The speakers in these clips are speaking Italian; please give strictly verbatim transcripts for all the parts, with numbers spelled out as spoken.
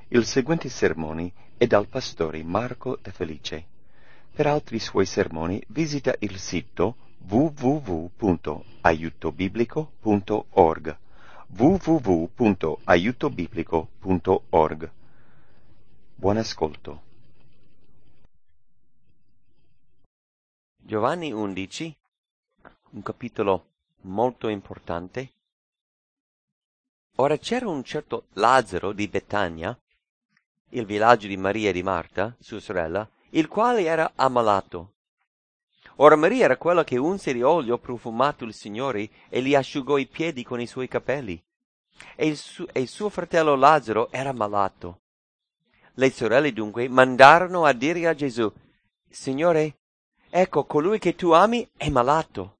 Il seguente sermone è dal pastore Marco De Felice. Per altri suoi sermoni visita il sito w w w punto aiuto biblico punto org w w w punto aiuto biblico punto org. Buon ascolto. Giovanni undici, un capitolo molto importante. Ora c'era un certo Lazzaro di Betania, il villaggio di Maria e di Marta, sua sorella, il quale era ammalato. Ora Maria era quella che unse di olio profumato il Signore e gli asciugò i piedi con i suoi capelli. E il, su- e il suo fratello Lazzaro era malato. Le sorelle dunque mandarono a dire a Gesù: Signore, ecco, colui che tu ami è malato.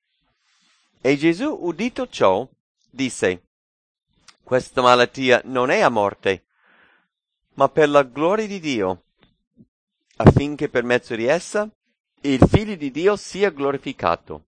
E Gesù, udito ciò, disse: Questa malattia non è a morte, ma per la gloria di Dio, affinché per mezzo di essa il Figlio di Dio sia glorificato.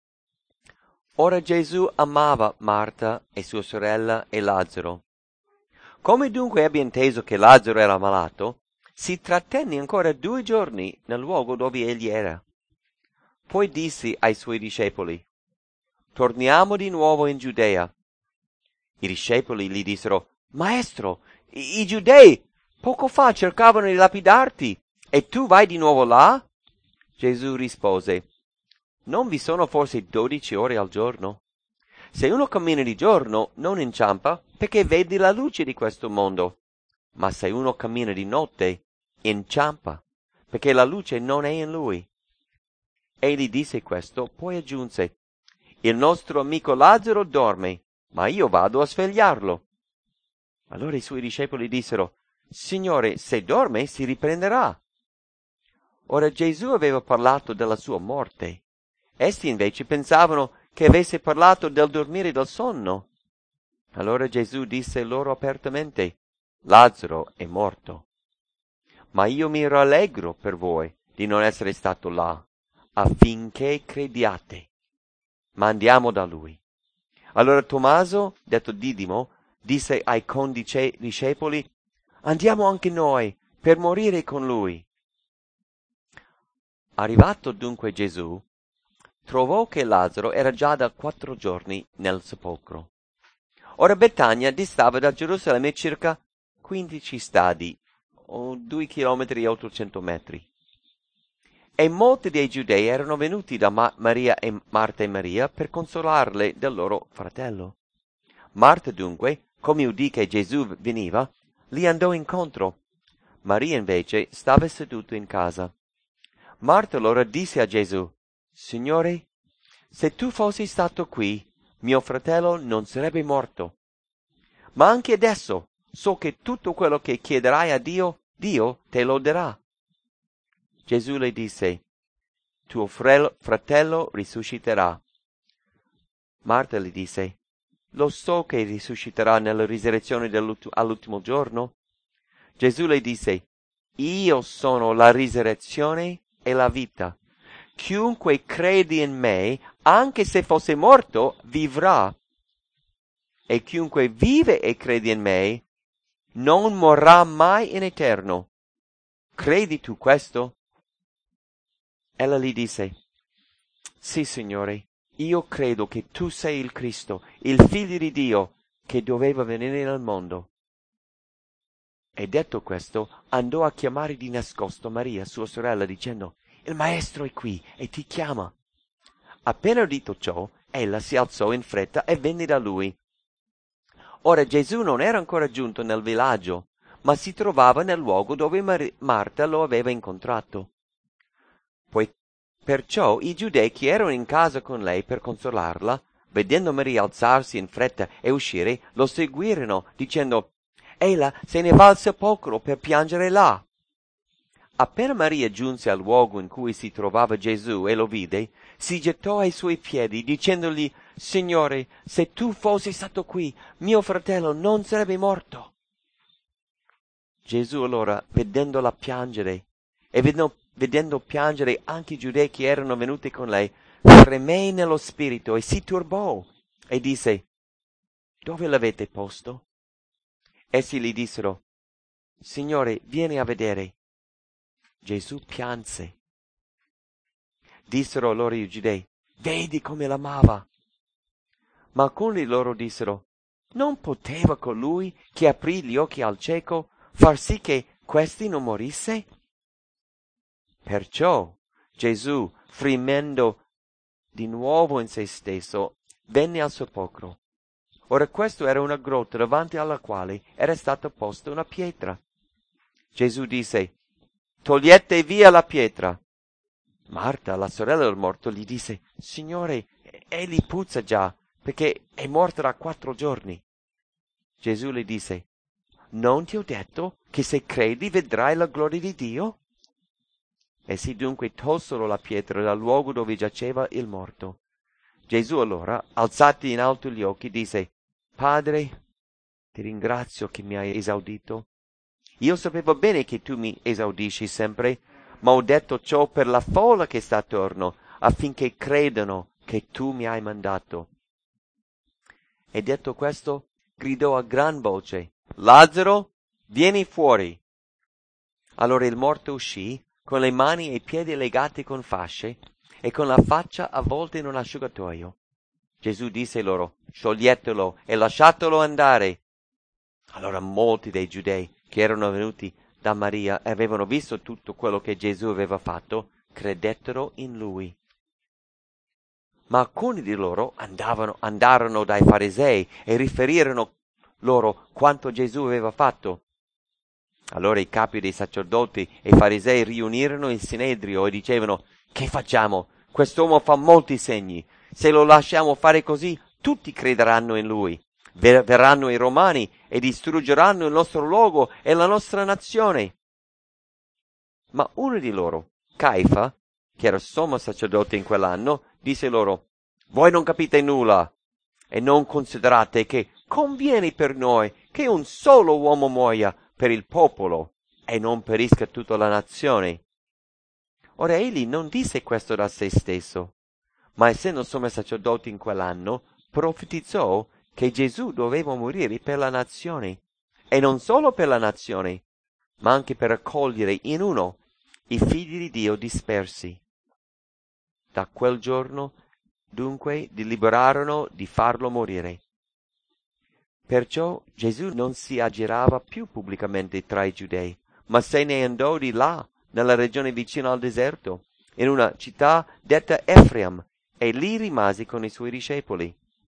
Ora Gesù amava Marta e sua sorella e Lazzaro. Come dunque ebbe inteso che Lazzaro era malato, si trattenne ancora due giorni nel luogo dove egli era. Poi disse ai suoi discepoli: Torniamo di nuovo in Giudea. I discepoli gli dissero: Maestro, i, i giudei poco fa cercavano di lapidarti, e tu vai di nuovo là? Gesù rispose: Non vi sono forse dodici ore al giorno? Se uno cammina di giorno, non inciampa, perché vede la luce di questo mondo. Ma se uno cammina di notte, inciampa, perché la luce non è in lui. Egli disse questo, poi aggiunse: Il nostro amico Lazzaro dorme, ma io vado a svegliarlo. Allora i suoi discepoli dissero: Signore, se dorme si riprenderà. Ora Gesù aveva parlato della sua morte. Essi invece pensavano che avesse parlato del dormire del sonno. Allora Gesù disse loro apertamente: Lazzaro è morto. Ma io mi rallegro per voi di non essere stato là, affinché crediate. Ma andiamo da lui. Allora Tommaso, detto Didimo, disse ai condici discepoli: Andiamo anche noi per morire con lui. Arrivato dunque Gesù, trovò che Lazzaro era già da quattro giorni nel sepolcro. Ora Betania distava da Gerusalemme circa quindici stadi, o due chilometri e ottocento metri. E molti dei giudei erano venuti da Ma- Maria e Marta e Maria per consolarle del loro fratello. Marta dunque, come udì che Gesù veniva, gli andò incontro. Maria invece stava seduta in casa. Marta allora disse a Gesù: Signore, se tu fossi stato qui, mio fratello non sarebbe morto. Ma anche adesso so che tutto quello che chiederai a Dio, Dio te lo darà. Gesù le disse: Tuo fratello risusciterà. Marta le disse: Lo so che risusciterà nella risurrezione all'ultimo giorno. Gesù le disse: Io sono la risurrezione e la vita. Chiunque crede in me, anche se fosse morto, vivrà. E chiunque vive e crede in me, non morrà mai in eterno. Credi tu questo? Ella gli disse: Sì, Signore, io credo che tu sei il Cristo, il Figlio di Dio, che doveva venire nel mondo. E detto questo, andò a chiamare di nascosto Maria, sua sorella, dicendo: Il Maestro è qui e ti chiama. Appena udito ciò, ella si alzò in fretta e venne da lui. Ora Gesù non era ancora giunto nel villaggio, ma si trovava nel luogo dove Mar- Marta lo aveva incontrato. Poi perciò i giudei che erano in casa con lei per consolarla, vedendo Maria alzarsi in fretta e uscire, lo seguirono, dicendo: Ella se ne va al sepolcro per piangere là. Appena Maria giunse al luogo in cui si trovava Gesù e lo vide, si gettò ai suoi piedi, dicendogli: Signore, se tu fossi stato qui, mio fratello non sarebbe morto. Gesù allora, vedendola piangere, e vedendo, vedendo piangere anche i giudei che erano venuti con lei, fremé nello spirito e si turbò, e disse: Dove l'avete posto? Essi gli dissero: Signore, vieni a vedere. Gesù pianse. Dissero allora i giudei, vedi come l'amava. Ma alcuni di loro dissero, non poteva colui che aprì gli occhi al cieco far sì che questi non morisse? Perciò Gesù, fremendo di nuovo in se stesso, venne al sepolcro. Ora questo era una grotta davanti alla quale era stata posta una pietra. Gesù disse, togliete via la pietra. Marta, la sorella del morto, gli disse, Signore, egli puzza già, perché è morto da quattro giorni. Gesù le disse, non ti ho detto che se credi vedrai la gloria di Dio? Essi dunque tolsero la pietra dal luogo dove giaceva il morto. Gesù allora, alzati in alto gli occhi, disse, Padre, ti ringrazio che mi hai esaudito. Io sapevo bene che tu mi esaudisci sempre, ma ho detto ciò per la folla che sta attorno, affinché credano che tu mi hai mandato. E detto questo, gridò a gran voce, Lazzaro, vieni fuori. Allora il morto uscì, con le mani e i piedi legati con fasce, e con la faccia avvolta in un asciugatoio. Gesù disse loro, scioglietelo e lasciatelo andare. Allora molti dei giudei che erano venuti da Maria e avevano visto tutto quello che Gesù aveva fatto, credettero in lui. Ma alcuni di loro andavano, andarono dai farisei e riferirono loro quanto Gesù aveva fatto. Allora i capi dei sacerdoti e i farisei riunirono il sinedrio e dicevano, che facciamo? Quest'uomo fa molti segni. Se lo lasciamo fare così, tutti crederanno in lui. Ver- verranno i romani e distruggeranno il nostro luogo e la nostra nazione. Ma uno di loro, Caifa, che era sommo sacerdote in quell'anno, disse loro, voi non capite nulla e non considerate che conviene per noi che un solo uomo muoia per il popolo e non perisca tutta la nazione. Ora egli non disse questo da se stesso, ma essendo sommo sacerdote in quell'anno, profetizzò che Gesù doveva morire per la nazione, e non solo per la nazione, ma anche per raccogliere in uno i figli di Dio dispersi. Da quel giorno, dunque, deliberarono di farlo morire. Perciò Gesù non si aggirava più pubblicamente tra i giudei, ma se ne andò di là, nella regione vicina al deserto, in una città detta Efraim, e lì rimase con i suoi discepoli.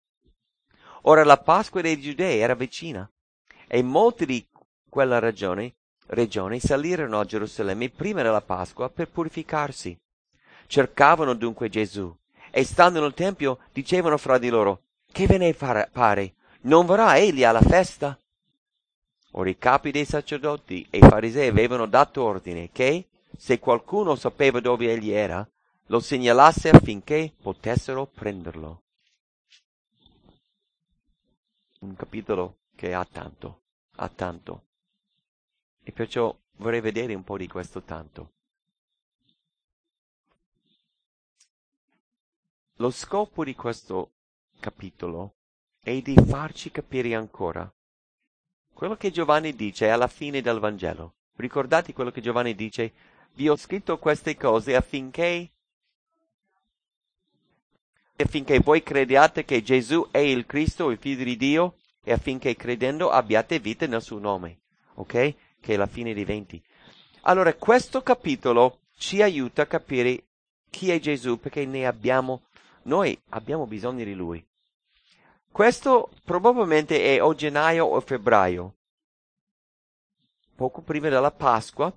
Ora la Pasqua dei Giudei era vicina, e molti di quella regione, regione salirono a Gerusalemme prima della Pasqua per purificarsi. Cercavano dunque Gesù, e stando nel Tempio dicevano fra di loro, che ve ne pare? Non verrà egli alla festa? Ora i capi dei sacerdoti e i farisei avevano dato ordine che, se qualcuno sapeva dove egli era, lo segnalasse affinché potessero prenderlo. Un capitolo che ha tanto, ha tanto. E perciò vorrei vedere un po' di questo tanto. Lo scopo di questo capitolo è di farci capire ancora quello che Giovanni dice alla fine del Vangelo. Ricordate quello che Giovanni dice? Vi ho scritto queste cose affinché affinché voi crediate che Gesù è il Cristo, il Figlio di Dio, e affinché credendo abbiate vita nel suo nome. Ok? Che è la fine dei venti. Allora, questo capitolo ci aiuta a capire chi è Gesù, perché ne abbiamo, noi abbiamo bisogno di Lui. Questo probabilmente è o gennaio o febbraio, poco prima della Pasqua,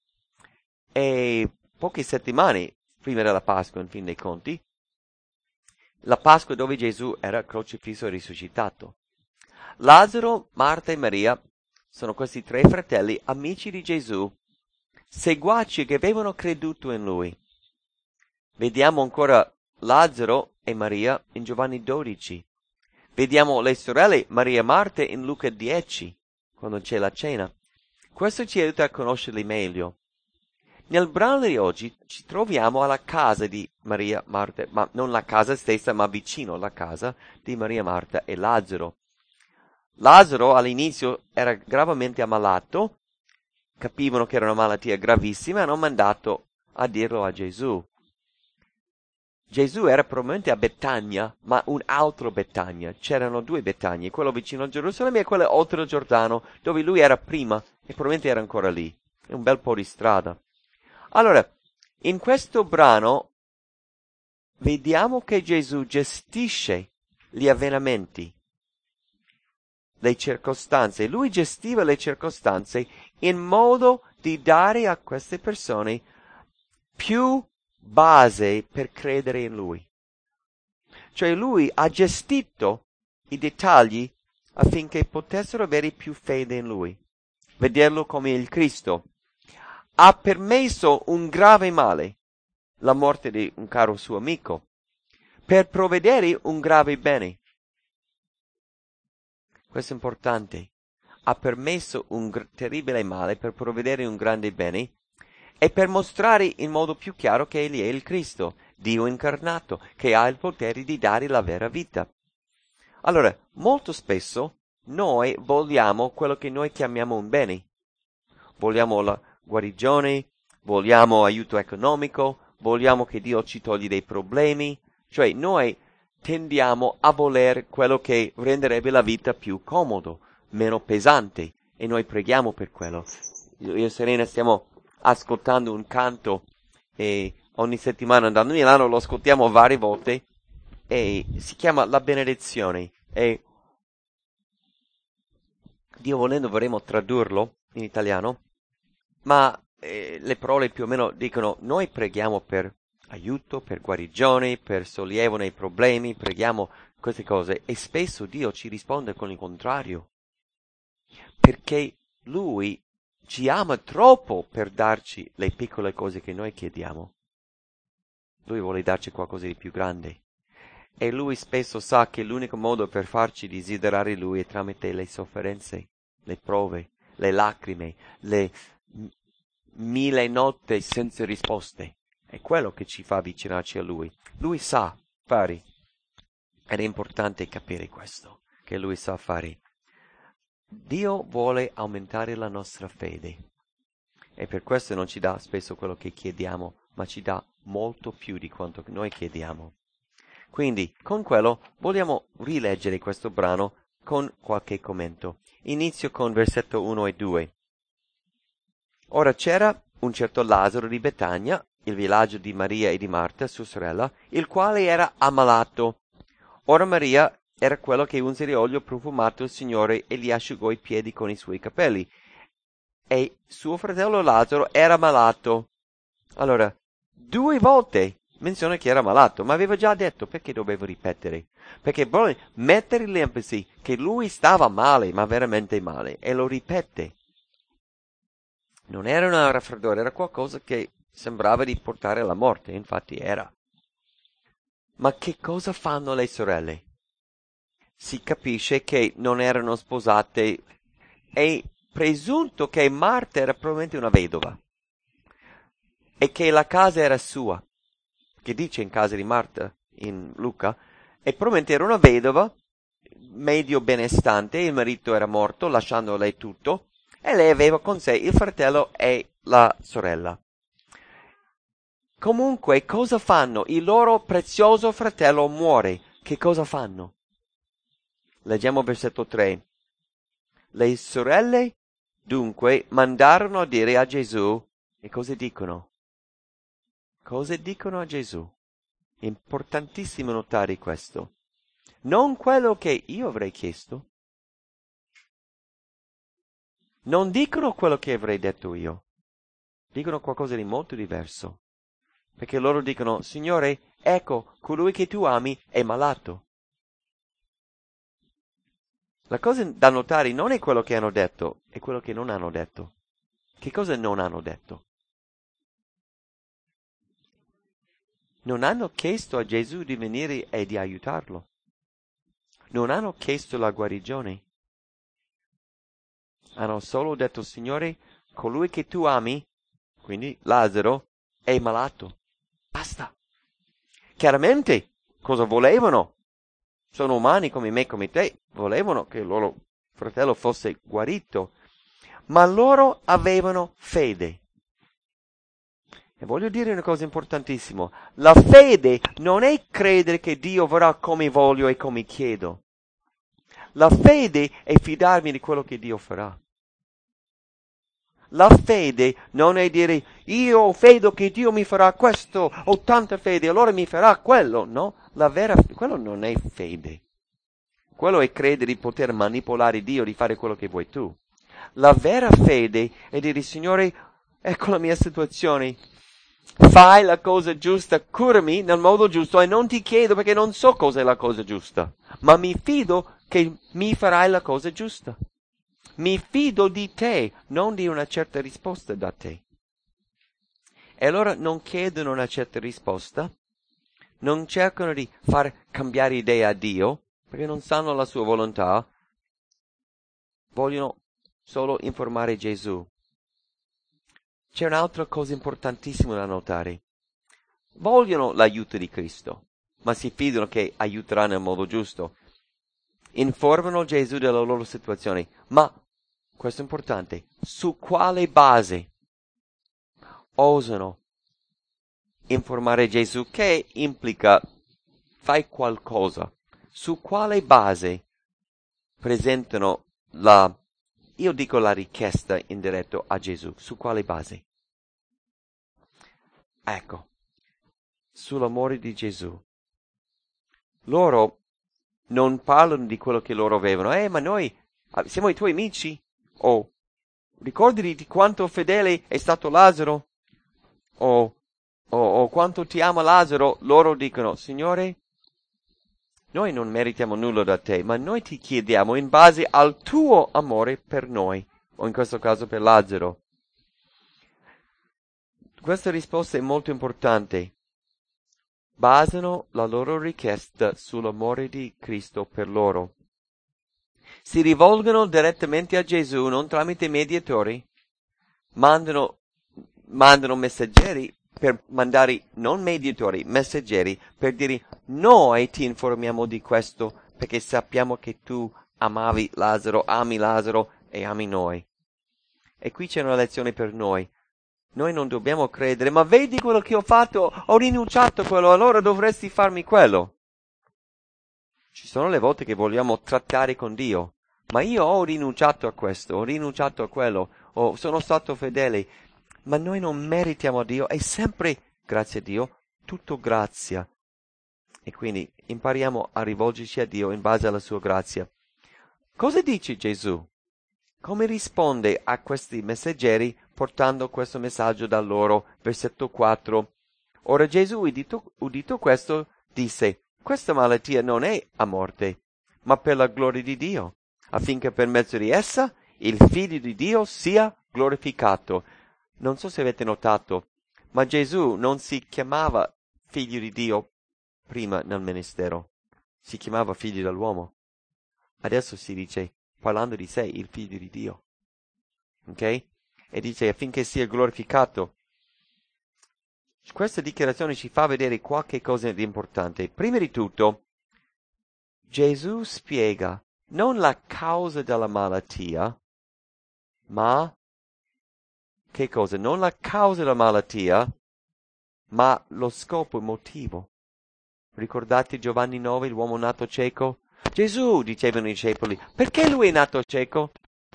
e poche settimane prima della Pasqua, in fin dei conti, la Pasqua dove Gesù era crocifisso e risuscitato. Lazzaro, Marta e Maria sono questi tre fratelli, amici di Gesù, seguaci che avevano creduto in Lui. Vediamo ancora Lazzaro e Maria in Giovanni dodici. Vediamo le sorelle Maria e Marta in Luca dieci, quando c'è la cena. Questo ci aiuta a conoscerli meglio. Nel brano di oggi ci troviamo alla casa di Maria, Marta, ma non la casa stessa, ma vicino alla casa di Maria, Marta e Lazzaro. Lazzaro all'inizio era gravemente ammalato capivano che era una malattia gravissima e hanno mandato a dirlo a Gesù. Gesù era probabilmente a Betania, ma un altro Betania. C'erano due Betanie, quello vicino a Gerusalemme e quello oltre il Giordano, dove lui era prima e probabilmente era ancora lì. È un bel po' di strada. Allora, in questo brano vediamo che Gesù gestisce gli avvenimenti, le circostanze. Lui gestiva le circostanze in modo di dare a queste persone più base per credere in lui. Cioè lui ha gestito i dettagli affinché potessero avere più fede in lui, vederlo come il Cristo. Ha permesso un grave male, la morte di un caro suo amico, per provvedere un grave bene. Questo è importante. Ha permesso un gr- terribile male per provvedere un grande bene e per mostrare in modo più chiaro che egli è il Cristo, Dio incarnato, che ha il potere di dare la vera vita. Allora, molto spesso noi vogliamo quello che noi chiamiamo un bene. Vogliamo la guarigione, vogliamo aiuto economico, vogliamo che Dio ci togli dei problemi. Cioè, noi tendiamo a voler quello che renderebbe la vita più comodo, meno pesante, e noi preghiamo per quello. Io e Serena stiamo ascoltando un canto e ogni settimana andando a Milano lo ascoltiamo varie volte e si chiama La Benedizione e Dio volendo vorremmo tradurlo in italiano, ma eh, le parole più o meno dicono: noi preghiamo per aiuto, per guarigione, per sollievo nei problemi, preghiamo queste cose e spesso Dio ci risponde con il contrario, perché Lui ci ama troppo per darci le piccole cose che noi chiediamo. Lui vuole darci qualcosa di più grande. E Lui spesso sa che l'unico modo per farci desiderare Lui è tramite le sofferenze, le prove, le lacrime, le m- mille notti senza risposte. È quello che ci fa avvicinarci a Lui. Lui sa fare. Ed è importante capire questo, che Lui sa fare. Dio vuole aumentare la nostra fede e per questo non ci dà spesso quello che chiediamo, ma ci dà molto più di quanto noi chiediamo. Quindi, con quello, vogliamo rileggere questo brano con qualche commento. Inizio con versetto uno e due. Ora c'era un certo Lazzaro di Betania, il villaggio di Maria e di Marta, sua sorella, il quale era ammalato. Ora Maria era quello che unse di olio profumato il Signore e gli asciugò i piedi con i suoi capelli. E suo fratello Lazzaro era malato. Allora, due volte menziona che era malato, ma aveva già detto, perché dovevo ripetere? Perché vuole mettere l'enfasi che lui stava male, ma veramente male, e lo ripete. Non era un raffreddore, era qualcosa che sembrava di portare alla morte, infatti era. Ma che cosa fanno le sorelle? Si capisce che non erano sposate e presunto che Marta era probabilmente una vedova e che la casa era sua, che dice in casa di Marta in Luca, e probabilmente era una vedova medio benestante, il marito era morto lasciando lei tutto e lei aveva con sé il fratello e la sorella. Comunque cosa fanno? Il loro prezioso fratello muore. Che cosa fanno? Leggiamo versetto tre. Le sorelle dunque mandarono a dire a Gesù, e cosa dicono? Cosa dicono a Gesù? È importantissimo notare questo. Non quello che io avrei chiesto. Non dicono quello che avrei detto io. Dicono qualcosa di molto diverso. Perché loro dicono: Signore, ecco, colui che tu ami è malato. La cosa da notare non è quello che hanno detto, è quello che non hanno detto. Che cosa non hanno detto? Non hanno chiesto a Gesù di venire e di aiutarlo. Non hanno chiesto la guarigione. Hanno solo detto: Signore, colui che tu ami, quindi Lazzaro, è malato. Basta. Chiaramente, cosa volevano? Sono umani come me, come te. Volevano che il loro fratello fosse guarito. ma loro avevano fede. E voglio dire una cosa importantissima. La fede non è credere che Dio farà come voglio e come chiedo. La fede è fidarmi di quello che Dio farà. La fede non è dire io vedo che Dio mi farà questo, ho tanta fede, allora mi farà quello. No, la vera quello non è fede. Quello è credere di poter manipolare Dio, di fare quello che vuoi tu. La vera fede è dire Signore, ecco la mia situazione. Fai la cosa giusta, curami nel modo giusto e non ti chiedo perché non so cosa è la cosa giusta, ma mi fido che mi farai la cosa giusta. Mi fido di te, non di una certa risposta da te. E allora non chiedono una certa risposta, non cercano di far cambiare idea a Dio, perché non sanno la sua volontà, vogliono solo informare Gesù. C'è un'altra cosa importantissima da notare. Vogliono l'aiuto di Cristo, ma si fidano che aiuterà nel modo giusto. Informano Gesù della loro situazione, ma, questo è importante, su quale base osano informare Gesù? Che implica fai qualcosa. Su quale base presentano la, io dico la richiesta in diretto a Gesù? Su quale base? Ecco. Sull'amore di Gesù. Loro non parlano di quello che loro avevano. Eh, ma noi siamo i tuoi amici. Oh, ricordati di quanto fedele è stato Lazzaro. Oh, oh, oh, quanto ti ama Lazzaro. Loro dicono, Signore, noi non meritiamo nulla da te, ma noi ti chiediamo in base al tuo amore per noi. O in questo caso per Lazzaro. Questa risposta è molto importante. Basano la loro richiesta sull'amore di Cristo per loro. Si rivolgono direttamente a Gesù, non tramite mediatori. Mandano, mandano messaggeri per mandare, non mediatori, messaggeri, per dire noi ti informiamo di questo perché sappiamo che tu amavi Lazzaro, ami Lazzaro e ami noi. E qui c'è una lezione per noi. Noi non dobbiamo credere, ma vedi quello che ho fatto, ho rinunciato a quello, allora dovresti farmi quello. Ci sono le volte che vogliamo trattare con Dio, ma io ho rinunciato a questo, ho rinunciato a quello, oh, sono stato fedele, ma noi non meritiamo a Dio, è sempre, grazie a Dio, tutto grazia. E quindi impariamo a rivolgerci a Dio in base alla sua grazia. Cosa dice Gesù? Come risponde a questi messaggeri portando questo messaggio da loro? Versetto quattro. Ora Gesù, udito, udito questo, disse, questa malattia non è a morte, ma per la gloria di Dio, affinché per mezzo di essa il Figlio di Dio sia glorificato. Non so se avete notato, ma Gesù non si chiamava Figlio di Dio prima nel ministero, si chiamava Figlio dell'uomo. Adesso si dice, parlando di sé, il Figlio di Dio. Ok? E dice affinché sia glorificato. Questa dichiarazione ci fa vedere qualche cosa di importante. Prima di tutto, Gesù spiega non la causa della malattia, ma che cosa? Non la causa della malattia, ma lo scopo, il motivo. Ricordate Giovanni nove, l'uomo nato cieco? Gesù, dicevano i discepoli, perché lui è nato cieco?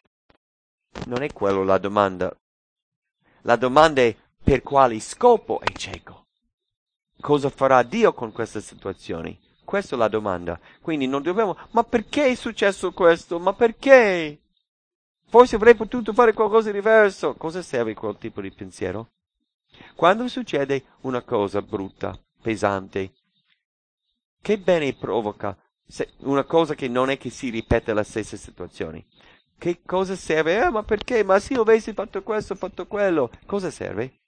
Non è quello la domanda. La domanda è per quale scopo è cieco? Cosa farà Dio con questa situazione? Questa è la domanda. Quindi non dobbiamo, ma perché è successo questo? Ma perché? Forse avrei potuto fare qualcosa di diverso. Cosa serve quel tipo di pensiero? Quando succede una cosa brutta, pesante, che bene provoca? Se una cosa che non è che si ripete la stessa situazione. Che cosa serve? Eh, ma perché? Ma se io avessi fatto questo, fatto quello. Cosa serve?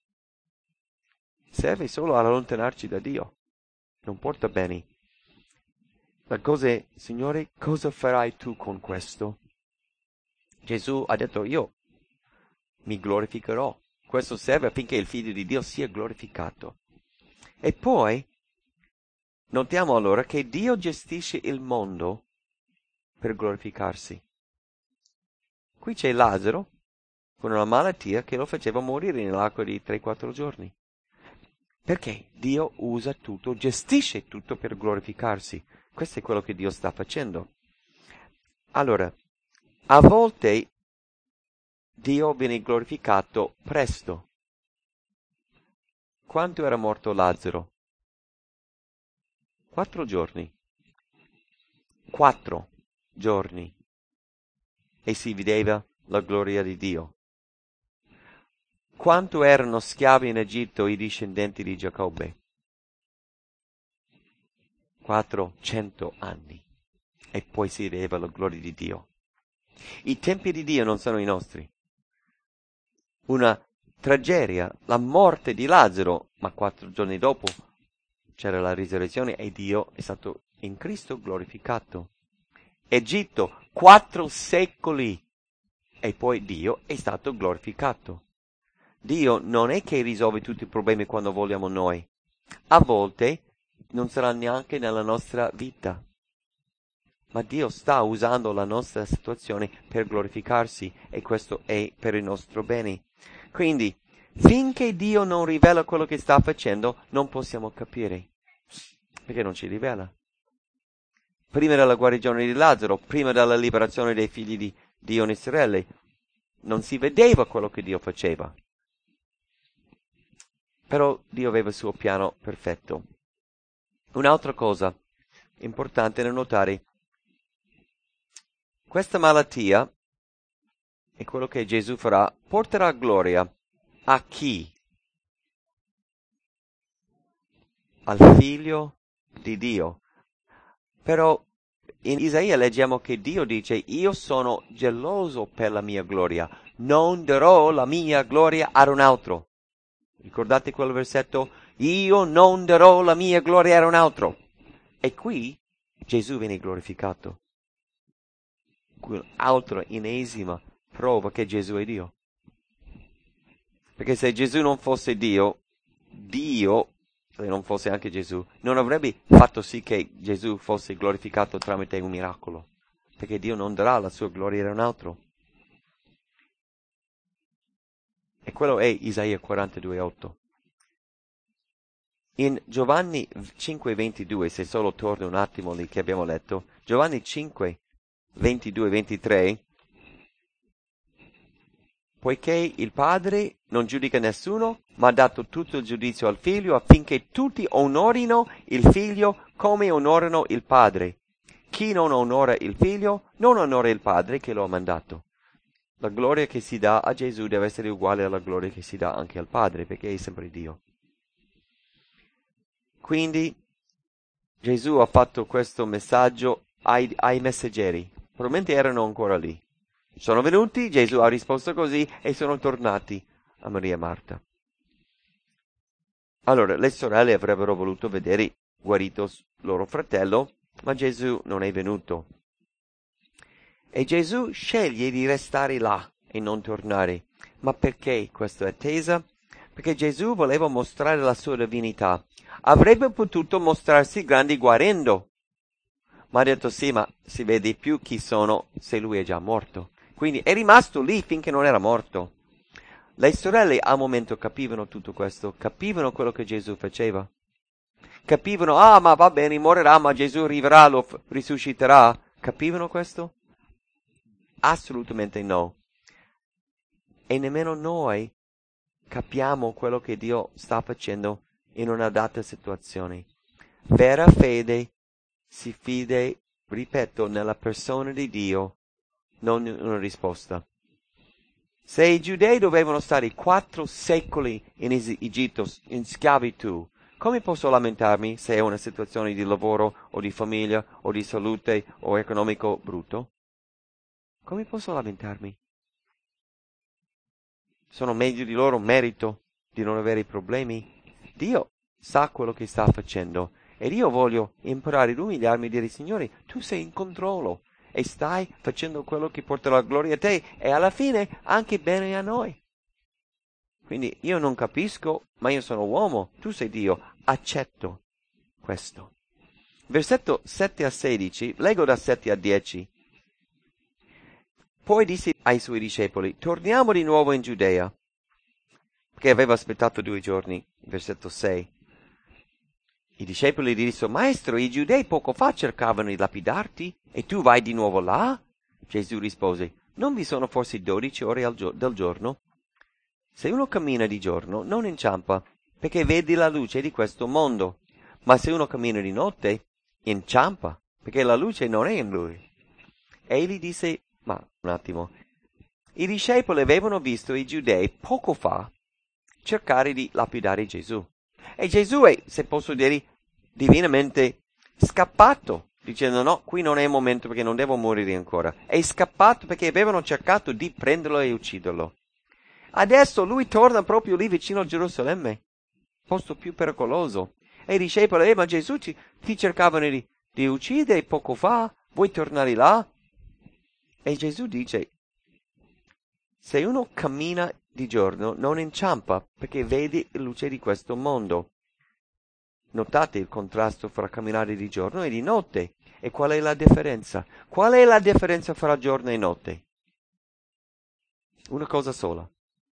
Serve solo ad allontanarci da Dio. Non porta bene. La cosa è, Signore, cosa farai tu con questo? Gesù ha detto, io mi glorificherò. Questo serve affinché il Figlio di Dio sia glorificato. E poi, notiamo allora che Dio gestisce il mondo per glorificarsi. Qui c'è Lazzaro, con una malattia che lo faceva morire nell'arco di tre quattro giorni. Perché Dio usa tutto, gestisce tutto per glorificarsi. Questo è quello che Dio sta facendo. Allora, a volte Dio viene glorificato presto. Quanto era morto Lazzaro? Quattro giorni. Quattro giorni. E si vedeva la gloria di Dio. Quanto erano schiavi in Egitto i discendenti di Giacobbe? quattrocento anni. E poi si vedeva la gloria di Dio. I tempi di Dio non sono i nostri. Una tragedia, la morte di Lazzaro, ma quattro giorni dopo c'era la risurrezione e Dio è stato in Cristo glorificato. Egitto, quattro secoli e poi Dio è stato glorificato. Dio non è che risolve tutti i problemi quando vogliamo noi. A volte non sarà neanche nella nostra vita. Ma Dio sta usando la nostra situazione per glorificarsi e questo è per il nostro bene. Quindi, finché Dio non rivela quello che sta facendo, non possiamo capire. Perché non ci rivela. Prima della guarigione di Lazzaro, prima della liberazione dei figli di Dio in Israele, non si vedeva quello che Dio faceva. Però Dio aveva il suo piano perfetto. Un'altra cosa importante da notare, questa malattia, e quello che Gesù farà, porterà gloria a chi? Al figlio di Dio. Però in Isaia leggiamo che Dio dice, io sono geloso per la mia gloria, non darò la mia gloria ad un altro. Ricordate quel versetto? Io non darò la mia gloria ad un altro. E qui Gesù viene glorificato. Altra ennesima prova che Gesù è Dio. Perché se Gesù non fosse Dio, Dio, se non fosse anche Gesù, non avrebbe fatto sì che Gesù fosse glorificato tramite un miracolo. Perché Dio non darà la sua gloria ad un altro. E quello è Isaia quarantadue otto. In Giovanni cinque ventidue, se solo torno un attimo lì che abbiamo letto, Giovanni cinque ventidue ventitré, poiché il Padre non giudica nessuno, ma ha dato tutto il giudizio al Figlio affinché tutti onorino il Figlio come onorano il Padre. Chi non onora il Figlio non onora il Padre che lo ha mandato. La gloria che si dà a Gesù deve essere uguale alla gloria che si dà anche al Padre, perché è sempre Dio. Quindi Gesù ha fatto questo messaggio ai, ai messaggeri. Probabilmente erano ancora lì. Sono venuti, Gesù ha risposto così e sono tornati a Maria e Marta. Allora, le sorelle avrebbero voluto vedere guarito loro fratello, ma Gesù non è venuto. E Gesù sceglie di restare là e non tornare. Ma perché questa attesa? Perché Gesù voleva mostrare la sua divinità. Avrebbe potuto mostrarsi grande guarendo, ma ha detto sì, ma si vede più chi sono se lui è già morto. Quindi è rimasto lì finché non era morto. Le sorelle al momento capivano tutto questo, capivano quello che Gesù faceva. Capivano, ah ma va bene, morirà, ma Gesù arriverà, lo f- risusciterà. Capivano questo? Assolutamente no. E nemmeno noi capiamo quello che Dio sta facendo in una data situazione. Vera fede si fida, ripeto, nella persona di Dio, non in una risposta. Se i giudei dovevano stare quattro secoli in Egitto, in schiavitù, come posso lamentarmi se è una situazione di lavoro o di famiglia o di salute o economico brutto? Come posso lamentarmi? Sono meglio di loro, merito di non avere problemi. Dio sa quello che sta facendo ed io voglio imparare ad umiliarmi e dire, Signore, tu sei in controllo e stai facendo quello che porta la gloria a te e alla fine anche bene a noi. Quindi io non capisco, ma io sono uomo, tu sei Dio, accetto questo. Versetto sette a sedici, leggo da sette a dieci. Poi disse ai suoi discepoli, torniamo di nuovo in Giudea, perché aveva aspettato due giorni, versetto sei. I discepoli gli dissero, Maestro, i giudei poco fa cercavano di lapidarti, e tu vai di nuovo là? Gesù rispose, non vi sono forse dodici ore al gio- del giorno? Se uno cammina di giorno, non inciampa, perché vedi la luce di questo mondo. Ma se uno cammina di notte, inciampa, perché la luce non è in lui. Egli disse, ma un attimo, i discepoli avevano visto i giudei poco fa cercare di lapidare Gesù. E Gesù è, se posso dire, divinamente scappato, dicendo no, qui non è il momento perché non devo morire ancora. È scappato perché avevano cercato di prenderlo e ucciderlo. Adesso lui torna proprio lì vicino a Gerusalemme, posto più pericoloso. E i discepoli, eh, ma Gesù ti, ti cercavano di, di uccidere poco fa, vuoi tornare là? E Gesù dice, se uno cammina di giorno non inciampa perché vedi la luce di questo mondo. Notate il contrasto fra camminare di giorno e di notte. E qual è la differenza? Qual è la differenza fra giorno e notte? Una cosa sola.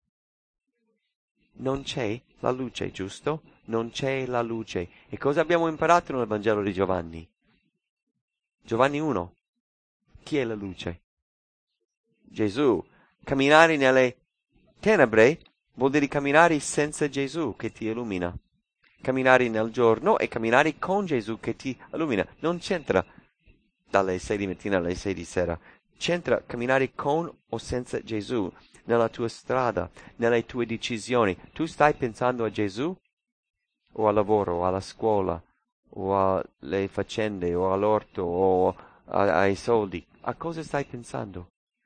Non c'è la luce, giusto? Non c'è la luce. E cosa abbiamo imparato nel Vangelo di Giovanni? Giovanni uno. Chi è la luce? Gesù. Camminare nelle tenebre vuol dire camminare senza Gesù che ti illumina. Camminare nel giorno e camminare con Gesù che ti illumina. Non c'entra dalle sei di mattina alle sei di sera. C'entra camminare con o senza Gesù nella tua strada, nelle tue decisioni. Tu stai pensando a Gesù o al lavoro, o alla scuola, o alle faccende, o all'orto, o a, ai soldi? A cosa stai pensando?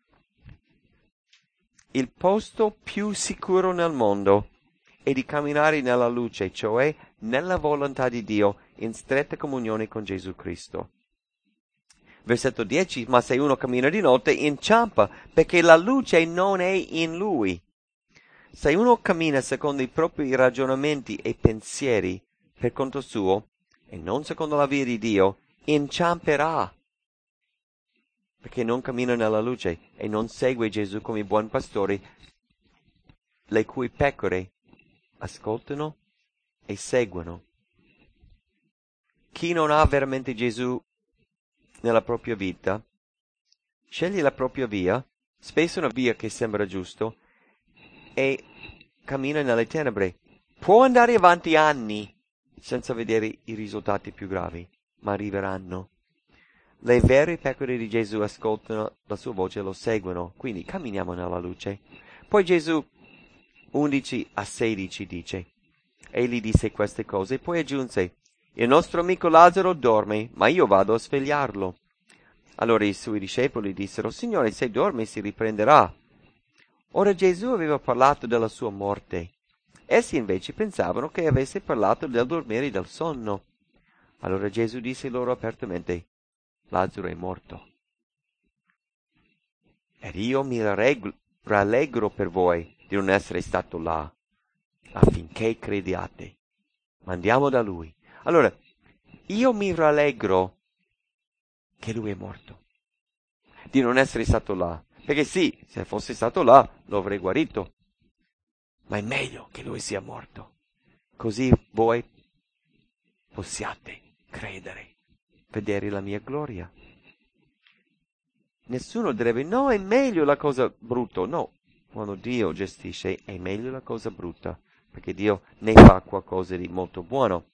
Il posto più sicuro nel mondo è di camminare nella luce, cioè nella volontà di Dio, in stretta comunione con Gesù Cristo. Versetto dieci, ma se uno cammina di notte, inciampa, perché la luce non è in lui. Se uno cammina secondo i propri ragionamenti e pensieri, per conto suo, e non secondo la via di Dio, inciamperà. Perché non cammina nella luce e non segue Gesù come buon pastore, le cui pecore ascoltano e seguono. Chi non ha veramente Gesù nella propria vita, sceglie la propria via, spesso una via che sembra giusto, e cammina nelle tenebre. Può andare avanti anni senza vedere i risultati più gravi, ma arriveranno. Le vere pecore di Gesù ascoltano la sua voce e lo seguono, quindi camminiamo nella luce. Poi Gesù undici a sedici dice, egli disse queste cose, poi aggiunse, il nostro amico Lazzaro dorme, ma io vado a svegliarlo. Allora i suoi discepoli dissero, Signore, se dorme si riprenderà. Ora Gesù aveva parlato della sua morte. Essi invece pensavano che avesse parlato del dormire e del sonno. Allora Gesù disse loro apertamente, Lazzaro è morto. Ed io mi rallegro per voi di non essere stato là, affinché crediate. Ma andiamo da lui. Allora, io mi rallegro che lui è morto, di non essere stato là. Perché sì, se fosse stato là, lo avrei guarito. Ma è meglio che lui sia morto. Così voi possiate credere, vedere la mia gloria. Nessuno direbbe, no, è meglio la cosa brutta. No, quando Dio gestisce è meglio la cosa brutta, perché Dio ne fa qualcosa di molto buono.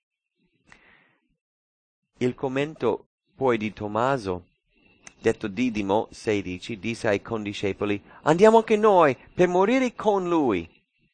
Il commento poi di Tommaso, detto Didimo sedici, disse ai condiscepoli, andiamo anche noi per morire con lui.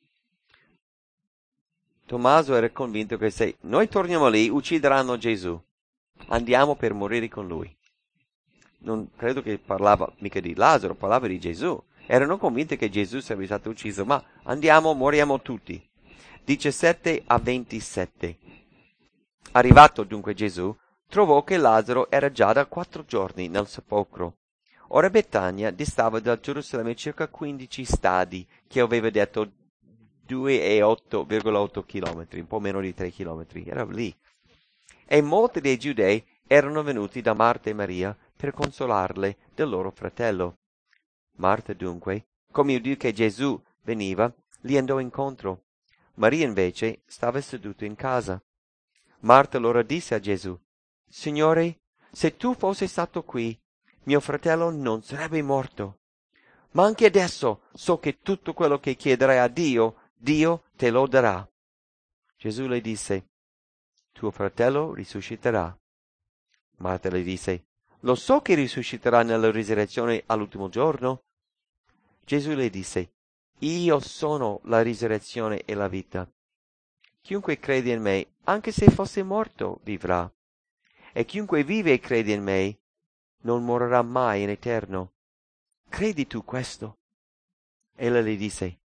Tommaso era convinto che se noi torniamo lì uccideranno Gesù. Andiamo per morire con lui. Non credo che parlava mica di Lazzaro, parlava di Gesù. Erano convinti che Gesù sarebbe stato ucciso, ma andiamo, moriamo tutti. diciassette a ventisette. Arrivato dunque Gesù, trovò che Lazzaro era già da quattro giorni nel sepolcro. Ora Betania distava da Gerusalemme circa quindici stadi, che aveva detto due virgola otto chilometri, un po' meno di tre chilometri, era lì. E molti dei giudei erano venuti da Marta e Maria per consolarle del loro fratello. Marta dunque, come udì che Gesù veniva, gli andò incontro. Maria invece stava seduta in casa. Marta allora disse a Gesù: Signore, se tu fossi stato qui, mio fratello non sarebbe morto. Ma anche adesso so che tutto quello che chiederai a Dio, Dio te lo darà. Gesù le disse: Tuo fratello risusciterà. Marta le disse: Lo so che risusciterà nella risurrezione all'ultimo giorno. Gesù le disse: Io sono la risurrezione e la vita. Chiunque crede in me, anche se fosse morto, vivrà. E chiunque vive e crede in me, non morirà mai in eterno. Credi tu questo? Ella le disse: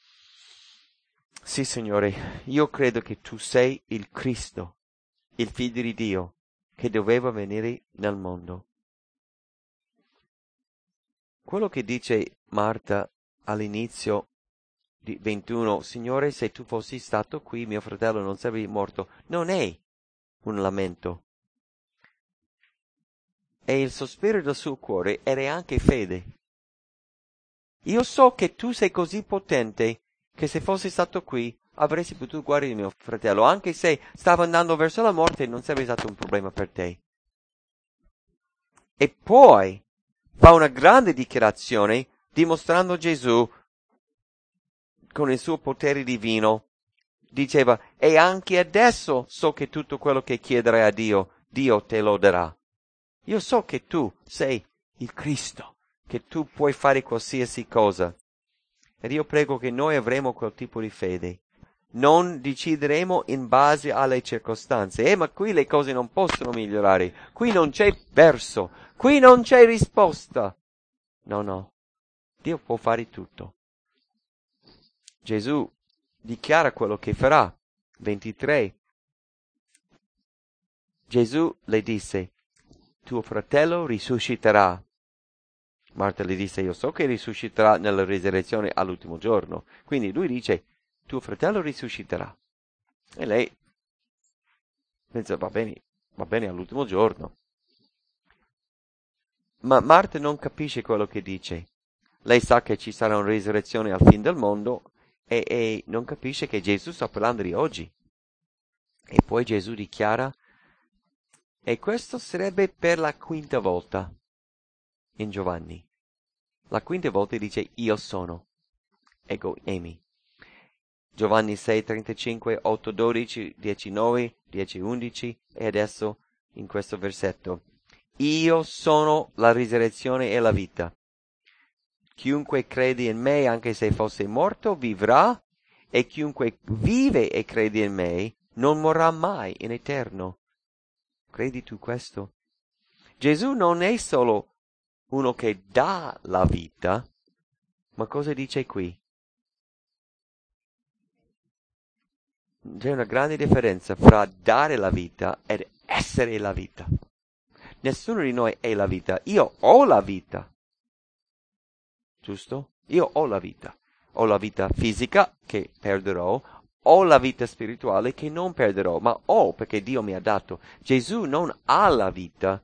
Sì, Signore, io credo che tu sei il Cristo, il Figlio di Dio, che doveva venire nel mondo. Quello che dice Marta all'inizio di ventuno, Signore, se tu fossi stato qui, mio fratello non sarebbe morto, non è un lamento. E il sospiro del suo cuore era anche fede. Io so che tu sei così potente che se fossi stato qui avresti potuto guarire mio fratello, anche se stava andando verso la morte non sarebbe stato un problema per te. E poi fa una grande dichiarazione dimostrando Gesù con il suo potere divino. Diceva: e anche adesso so che tutto quello che chiederai a Dio, Dio te lo darà. Io so che tu sei il Cristo, che tu puoi fare qualsiasi cosa. Ed io prego che noi avremo quel tipo di fede. Non decideremo in base alle circostanze. Eh, ma qui le cose non possono migliorare. Qui non c'è verso. Qui non c'è risposta. No, no. Dio può fare tutto. Gesù dichiara quello che farà. ventitré. Gesù le disse: Tuo fratello risusciterà. Marta le disse: Io so che risusciterà nella risurrezione all'ultimo giorno. Quindi lui dice: Tuo fratello risusciterà. E lei pensa: va bene, va bene all'ultimo giorno. Ma Marta non capisce quello che dice. Lei sa che ci sarà una risurrezione al fine del mondo e, e non capisce che Gesù sta parlando di oggi. E poi Gesù dichiara, e questo sarebbe per la quinta volta in Giovanni. La quinta volta dice: Io sono. Ego Emi. Giovanni sei, trentacinque, otto, dodici, dieci, nove, dieci, undici e adesso in questo versetto: Io sono la risurrezione e la vita. Chiunque crede in me, anche se fosse morto, vivrà, e chiunque vive e crede in me non morrà mai in eterno. Credi tu questo? Gesù non è solo uno che dà la vita, ma cosa dice qui? C'è una grande differenza fra dare la vita ed essere la vita. Nessuno di noi è la vita. Io ho la vita. Giusto? Io ho la vita. Ho la vita fisica che perderò, ho la vita spirituale che non perderò, ma ho perché Dio mi ha dato. Gesù non ha la vita.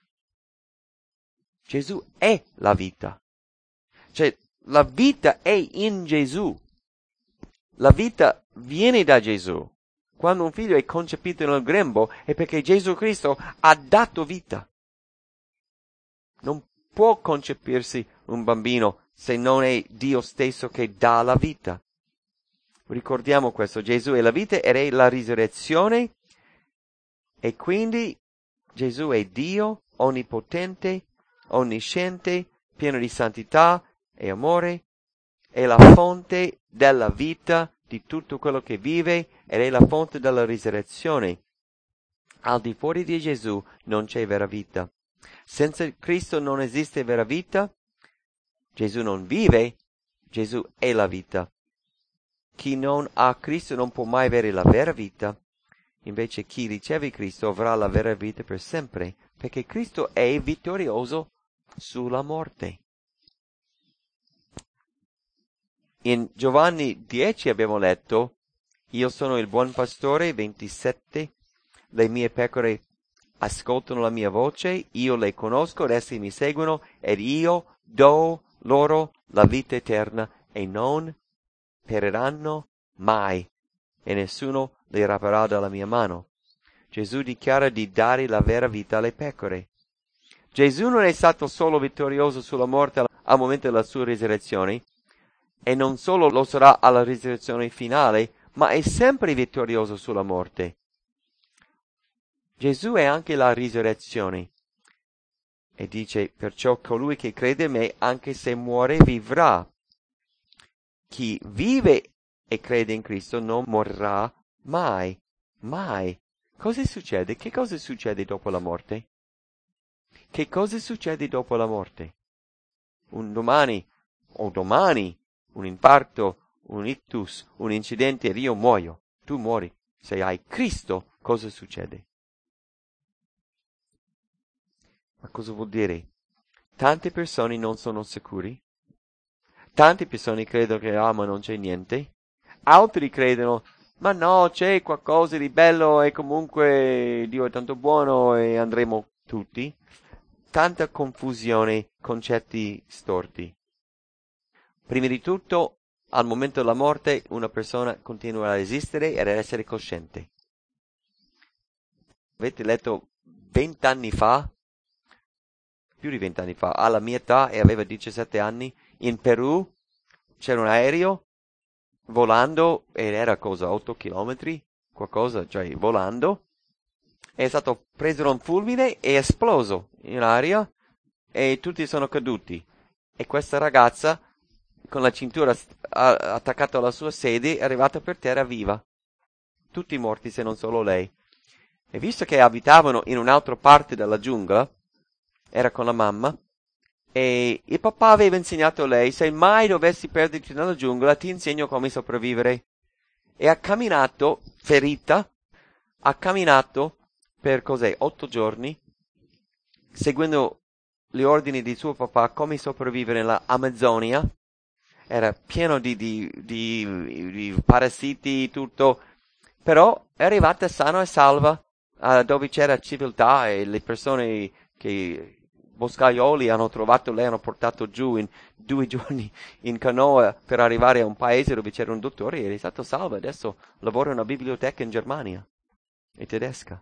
Gesù è la vita. Cioè, la vita è in Gesù. La vita viene da Gesù. Quando un figlio è concepito nel grembo è perché Gesù Cristo ha dato vita. Non può concepirsi un bambino se non è Dio stesso che dà la vita. Ricordiamo questo: Gesù è la vita ed è la risurrezione, e quindi Gesù è Dio onnipotente, onnisciente, pieno di santità e amore, è la fonte della vita di tutto quello che vive ed è la fonte della risurrezione. Al di fuori di Gesù non c'è vera vita. Senza Cristo non esiste vera vita. Gesù non vive, Gesù è la vita. Chi non ha Cristo non può mai avere la vera vita. Invece chi riceve Cristo avrà la vera vita per sempre, perché Cristo è vittorioso sulla morte. In Giovanni dieci abbiamo letto: Io sono il buon pastore, ventisette, le mie pecore ascoltano la mia voce, io le conosco ed esse mi seguono, ed io do loro la vita eterna e non periranno mai, e nessuno li rapirà dalla mia mano. Gesù dichiara di dare la vera vita alle pecore. Gesù non è stato solo vittorioso sulla morte al momento della sua risurrezione, e non solo lo sarà alla risurrezione finale, ma è sempre vittorioso sulla morte. Gesù è anche la risurrezione. E dice, perciò colui che crede in me, anche se muore, vivrà. Chi vive e crede in Cristo non morirà mai, mai. Cosa succede? Che cosa succede dopo la morte? Che cosa succede dopo la morte? Un domani, o domani, un infarto, un ictus, un incidente ed io muoio. Tu muori. Se hai Cristo, cosa succede? Ma cosa vuol dire? Tante persone non sono sicuri. Tante persone credono che ah, ma non c'è niente. Altri credono, ma no, c'è qualcosa di bello e comunque Dio è tanto buono e andremo tutti. Tanta confusione, concetti storti. Prima di tutto, al momento della morte, una persona continua ad esistere e ad essere cosciente. Avete letto vent'anni fa, più di vent'anni fa, alla mia età e aveva diciassette anni, in Perù c'era un aereo volando ed era cosa, otto chilometri, qualcosa, cioè volando, è stato preso da un fulmine e esploso in aria e tutti sono caduti. E questa ragazza con la cintura attaccata alla sua sede è arrivata per terra viva. Tutti morti se non solo lei. E visto che abitavano in un'altra parte della giungla, era con la mamma, e il papà aveva insegnato a lei, se mai dovessi perderti nella giungla, ti insegno come sopravvivere. E ha camminato, ferita, ha camminato per cos'è, otto giorni, seguendo gli ordini di suo papà come sopravvivere nella Amazzonia. Era pieno di, di, di, di parassiti, tutto, però è arrivata sana e salva, uh, dove c'era civiltà e le persone che boscaioli hanno trovato lei, hanno portato giù in due giorni in canoa per arrivare a un paese dove c'era un dottore e è stato salvo. Adesso lavora in una biblioteca in Germania, è tedesca.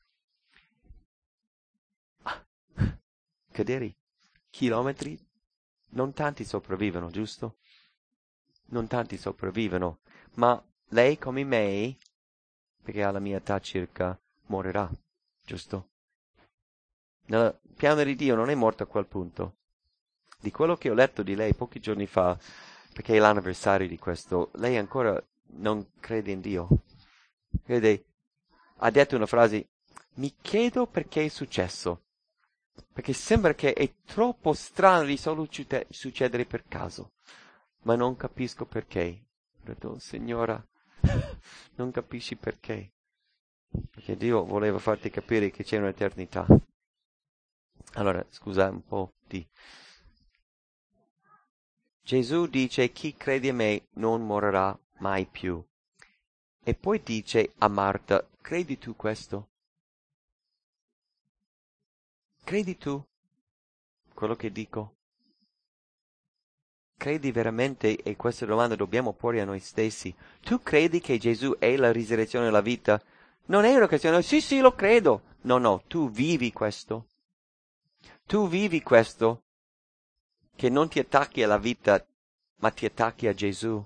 Ah, cadere, chilometri, non tanti sopravvivono, giusto? Non tanti sopravvivono, ma lei come me, perché alla mia età circa, morirà, giusto? Nel piano di Dio non è morta a quel punto. Di quello che ho letto di lei pochi giorni fa, perché è l'anniversario di questo, lei ancora non crede in Dio. Crede, ha detto una frase, mi chiedo perché è successo, perché sembra che è troppo strano di solo succedere per caso. Ma non capisco perché. Ho detto, signora, non capisci perché. Perché Dio voleva farti capire che c'è un'eternità. Allora, scusa un po' di... Gesù dice, chi crede in me non morirà mai più. E poi dice a Marta, credi tu questo? Credi tu quello che dico? Credi veramente, e questa domanda dobbiamo porre a noi stessi, tu credi che Gesù è la risurrezione e la vita? Non è una questione, sì sì lo credo. No, no, tu vivi questo. Tu vivi questo, che non ti attacchi alla vita, ma ti attacchi a Gesù.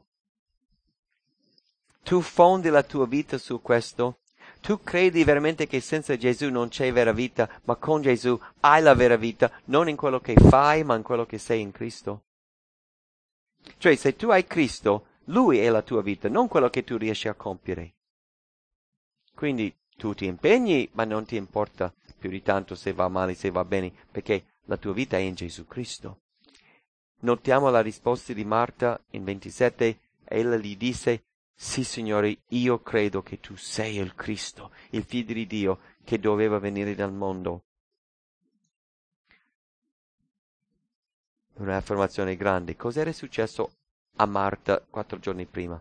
Tu fondi la tua vita su questo. Tu credi veramente che senza Gesù non c'è vera vita, ma con Gesù hai la vera vita, non in quello che fai, ma in quello che sei in Cristo. Cioè, se tu hai Cristo, Lui è la tua vita, non quello che tu riesci a compiere. Quindi tu ti impegni, ma non ti importa più di tanto se va male, se va bene, perché la tua vita è in Gesù Cristo. Notiamo la risposta di Marta in ventisette, ella gli disse, sì Signore, io credo che tu sei il Cristo, il Figlio di Dio, che doveva venire dal mondo. Un'affermazione grande. Cos'era successo a Marta quattro giorni prima?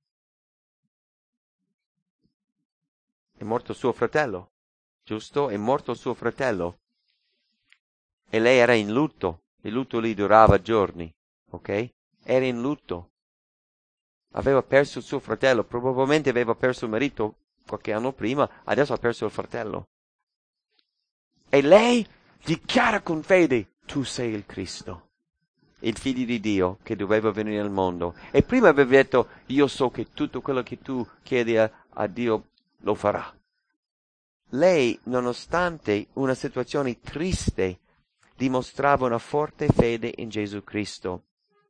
È morto suo fratello, giusto? È morto suo fratello. E lei era in lutto. Il lutto lì durava giorni. ok? Era in lutto. Aveva perso il suo fratello, probabilmente aveva perso il marito qualche anno prima, adesso ha perso il fratello. E lei dichiara con fede, tu sei il Cristo, il figlio di Dio che doveva venire al mondo. E prima aveva detto, io so che tutto quello che tu chiedi a, a Dio lo farà. Lei, nonostante una situazione triste, dimostrava una forte fede in Gesù Cristo.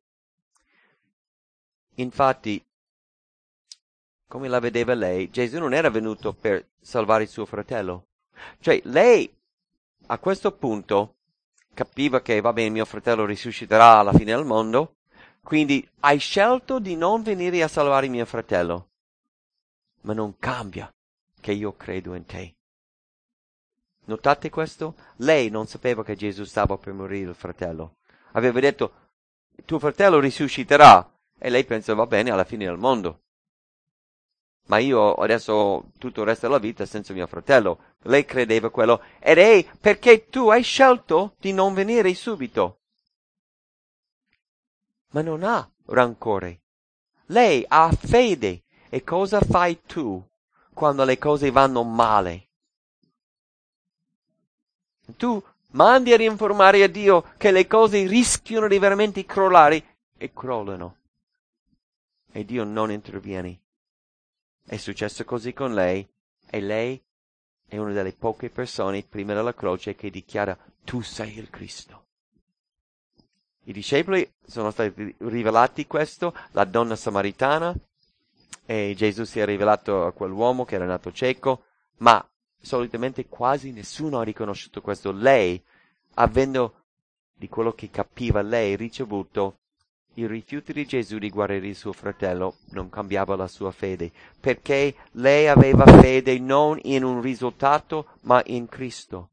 Infatti, come la vedeva lei, Gesù non era venuto per salvare il suo fratello. Cioè, lei a questo punto capiva che, va bene, mio fratello risusciterà alla fine del mondo, quindi hai scelto di non venire a salvare mio fratello, ma non cambia che io credo in te. Notate questo? Lei non sapeva che Gesù stava per morire il fratello. Aveva detto, tuo fratello risusciterà, e lei pensa, va bene, alla fine del mondo. Ma io adesso tutto il resto della vita senza mio fratello. Lei credeva quello. Ed è perché tu hai scelto di non venire subito. Ma non ha rancore. Lei ha fede. E cosa fai tu quando le cose vanno male? Tu mandi a rinformare a Dio che le cose rischiano di veramente crollare e crollano. E Dio non interviene. È successo così con lei, e lei è una delle poche persone prima della croce che dichiara, tu sei il Cristo. I discepoli sono stati rivelati questo, la donna samaritana, e Gesù si è rivelato a quell'uomo che era nato cieco, ma solitamente quasi nessuno ha riconosciuto questo. Lei, avendo di quello che capiva lei ricevuto, il rifiuto di Gesù di guarire il suo fratello non cambiava la sua fede, perché lei aveva fede non in un risultato, ma in Cristo.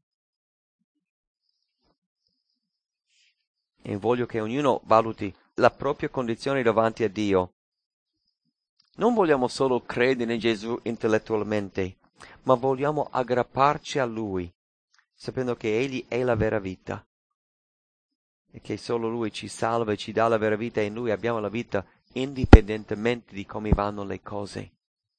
E voglio che ognuno valuti la propria condizione davanti a Dio. Non vogliamo solo credere in Gesù intellettualmente, ma vogliamo aggrapparci a Lui, sapendo che Egli è la vera vita. E che solo Lui ci salva e ci dà la vera vita e in Lui abbiamo la vita indipendentemente di come vanno le cose.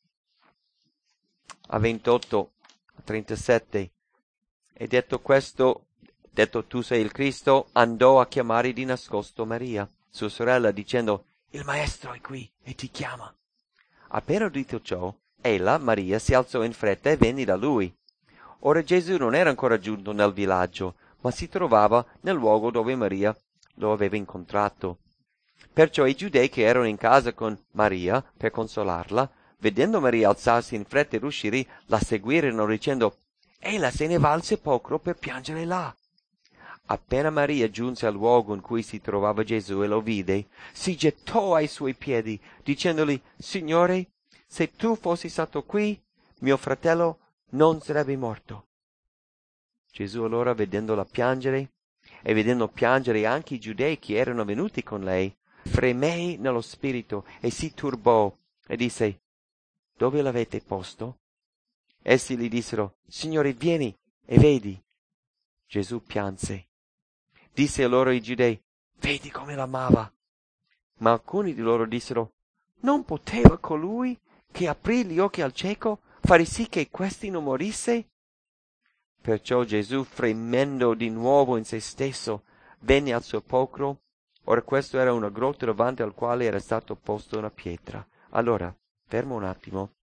A ventotto, a trentasette, e detto questo, detto tu sei il Cristo, andò a chiamare di nascosto Maria, sua sorella, dicendo, il Maestro è qui e ti chiama. Appena udito ciò, ella, Maria, si alzò in fretta e venne da lui. Ora Gesù non era ancora giunto nel villaggio, ma si trovava nel luogo dove Maria lo aveva incontrato. Perciò i giudei che erano in casa con Maria per consolarla, vedendo Maria alzarsi in fretta ed uscire, la seguirono dicendo, ella se ne va al sepolcro per piangere là. Appena Maria giunse al luogo in cui si trovava Gesù e lo vide, si gettò ai suoi piedi, dicendogli, Signore, se tu fossi stato qui, mio fratello non sarebbe morto. Gesù allora, vedendola piangere, e vedendo piangere anche i giudei che erano venuti con lei, fremei nello spirito e si turbò e disse, dove l'avete posto? Essi gli dissero, Signore, vieni e vedi. Gesù pianse. Disse a loro i giudei, vedi come l'amava. Ma alcuni di loro dissero, non poteva colui che aprì gli occhi al cieco fare sì che questi non morisse? Perciò Gesù, fremendo di nuovo in se stesso, venne al sepolcro. Ora questo era una grotta davanti al quale era stato posto una pietra. Allora, fermo un attimo.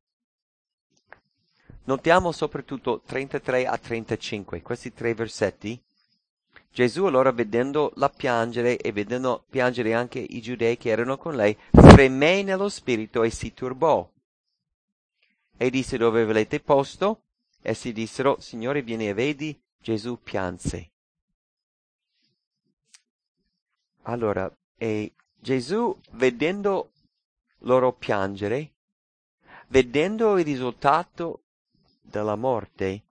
Notiamo soprattutto trentatré a trentacinque, questi tre versetti. Gesù allora, vedendo la piangere e vedendo piangere anche i giudei che erano con lei, fremé nello spirito e si turbò. E disse, dove avete posto? Essi dissero, Signore, vieni e vedi. Gesù pianse. Allora, e Gesù, vedendo loro piangere, vedendo il risultato della morte,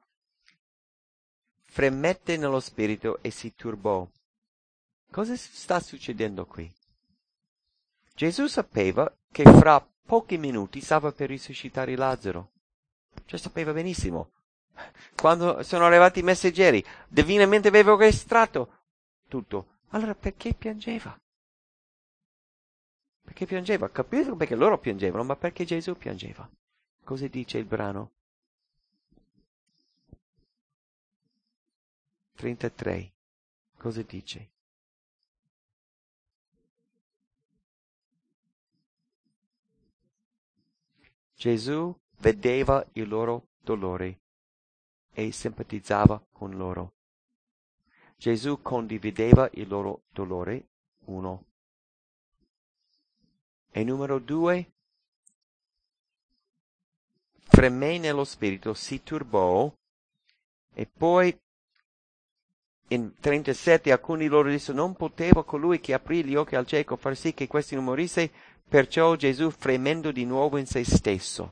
fremette nello spirito e si turbò. Cosa sta succedendo qui? Gesù sapeva che fra pochi minuti stava per risuscitare Lazzaro. Cioè sapeva benissimo. Quando sono arrivati i messaggeri, divinamente aveva orchestrato tutto. Allora perché piangeva? Perché piangeva? Capisco perché loro piangevano, ma perché Gesù piangeva? Cosa dice il brano? trentatré. Cosa dice? Gesù vedeva il loro dolore e simpatizzava con loro. Gesù condivideva il loro dolore, uno. E numero due, fremé nello spirito, si turbò, e poi in trentasette alcuni di loro dissero: non poteva colui che aprì gli occhi al cieco far sì che questi non morisse, perciò Gesù, fremendo di nuovo in se stesso.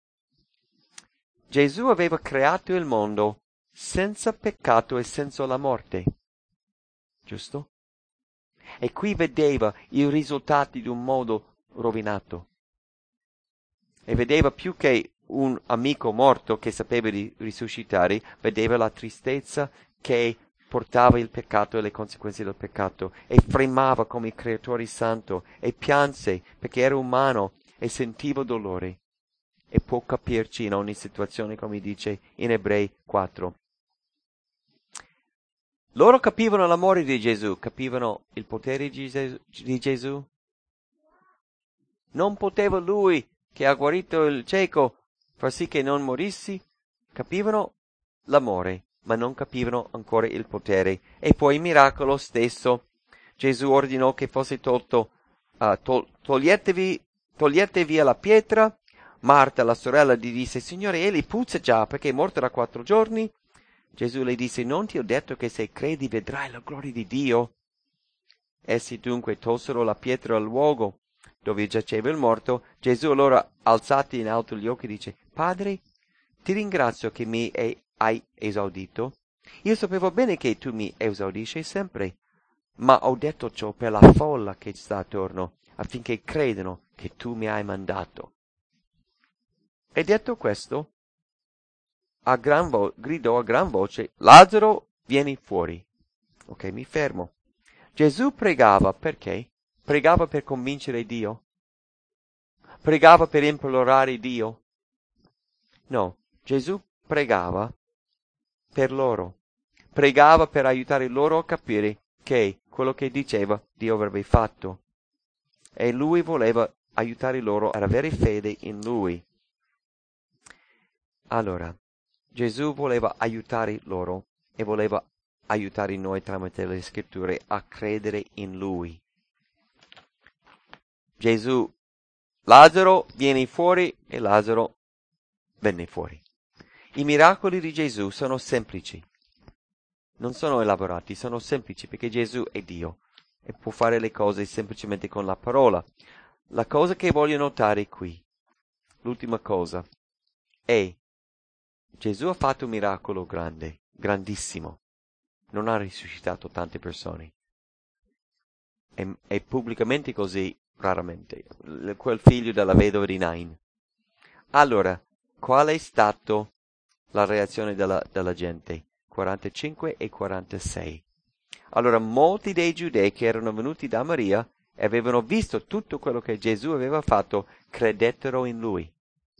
Gesù aveva creato il mondo senza peccato e senza la morte, giusto? E qui vedeva i risultati di un mondo rovinato. E vedeva più che un amico morto che sapeva di risuscitare, vedeva la tristezza che portava il peccato e le conseguenze del peccato, e fremava come creatore santo, e pianse perché era umano e sentiva dolore. E può capirci in ogni situazione, come dice in Ebrei quattro. Loro capivano l'amore di Gesù, capivano il potere di Gesù, di Gesù. Non poteva lui, che ha guarito il cieco, far sì che non morissi. Capivano l'amore, ma non capivano ancora il potere. E poi il miracolo stesso. Gesù ordinò che fosse tolto, uh, tol- toglietevi, togliete via la pietra. Marta, la sorella, gli disse: Signore, egli puzza già, perché è morto da quattro giorni. Gesù le disse: non ti ho detto che se credi vedrai la gloria di Dio? Essi dunque tolsero la pietra al luogo dove giaceva il morto. Gesù allora, alzati in alto gli occhi, dice: Padre, ti ringrazio che mi hai esaudito. Io sapevo bene che tu mi esaudisci sempre, ma ho detto ciò per la folla che sta attorno, affinché credano che tu mi hai mandato. E detto questo, a gran vo- gridò a gran voce: Lazzaro, vieni fuori. Ok, mi fermo. Gesù pregava perché? Pregava per convincere Dio? Pregava per implorare Dio? No, Gesù pregava per loro. Pregava per aiutare loro a capire che quello che diceva Dio avrebbe fatto. E lui voleva aiutare loro ad avere fede in lui. Allora, Gesù voleva aiutare loro e voleva aiutare noi tramite le scritture a credere in lui. Gesù, Lazzaro, vieni fuori, e Lazzaro venne fuori. I miracoli di Gesù sono semplici, non sono elaborati, sono semplici perché Gesù è Dio e può fare le cose semplicemente con la parola. La cosa che voglio notare qui, l'ultima cosa, è: Gesù ha fatto un miracolo grande, grandissimo. Non ha risuscitato tante persone. E, e pubblicamente così raramente. L- quel figlio della vedova di Nain. Allora, qual è stata la reazione della, della gente? quarantacinque e quarantasei. Allora, molti dei giudei che erano venuti da Maria e avevano visto tutto quello che Gesù aveva fatto, credettero in lui.